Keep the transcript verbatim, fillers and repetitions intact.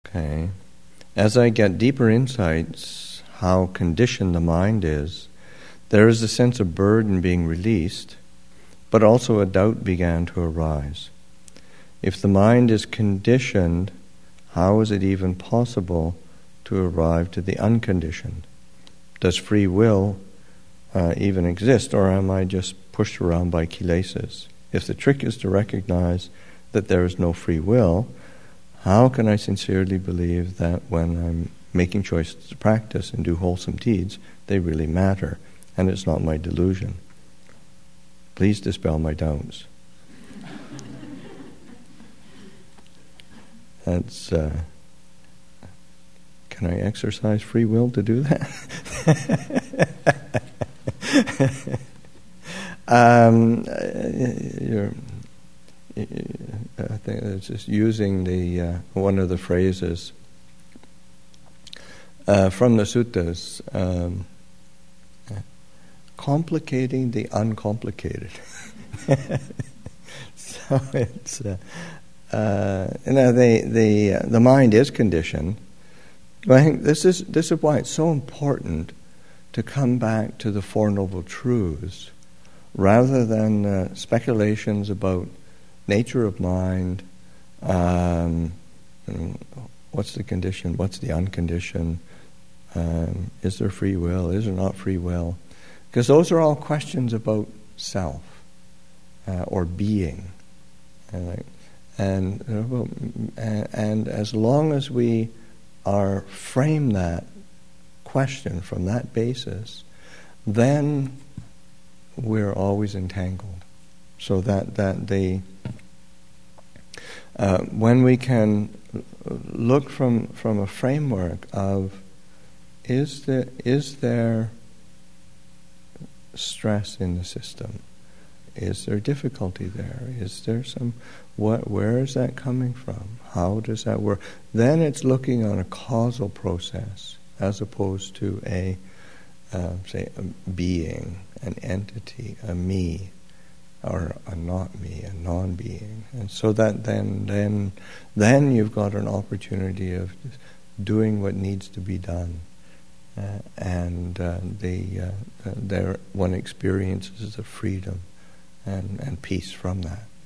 Okay. As I get deeper insights how conditioned the mind is, there is a sense of burden being released, but also a doubt began to arise. If the mind is conditioned, how is it even possible to arrive to the unconditioned? Does free will uh, even exist, or am I just pushed around by kilesas? If the trick is to recognize that there is no free will, how can I sincerely believe that when I'm making choices to practice and do wholesome deeds, they really matter, and it's not my delusion? Please dispel my doubts. That's, uh, can I exercise free will to do that? um, you're, I think it's just using the uh, one of the phrases uh, from the suttas, um, complicating the uncomplicated. So it's uh, uh, you know the the uh, the mind is conditioned. But I think this is this is why it's so important to come back to the Four Noble Truths rather than uh, speculations about nature of mind, um, what's the condition, what's the unconditioned, um, is there free will, is there not free will? Because those are all questions about self uh, or being. And, and, and, and as long as we are frame that question from that basis, then we're always entangled. So that, that the Uh, when we can look from, from a framework of is there, is there stress in the system? Is there difficulty there? Is there some, what, where is that coming from? How does that work? Then it's looking on a causal process as opposed to a, uh, say, a being, an entity, a me, or a not me, a non-being. And so that then then then you've got an opportunity of doing what needs to be done. Uh, and uh, the uh, there one experiences the freedom and, and peace from that.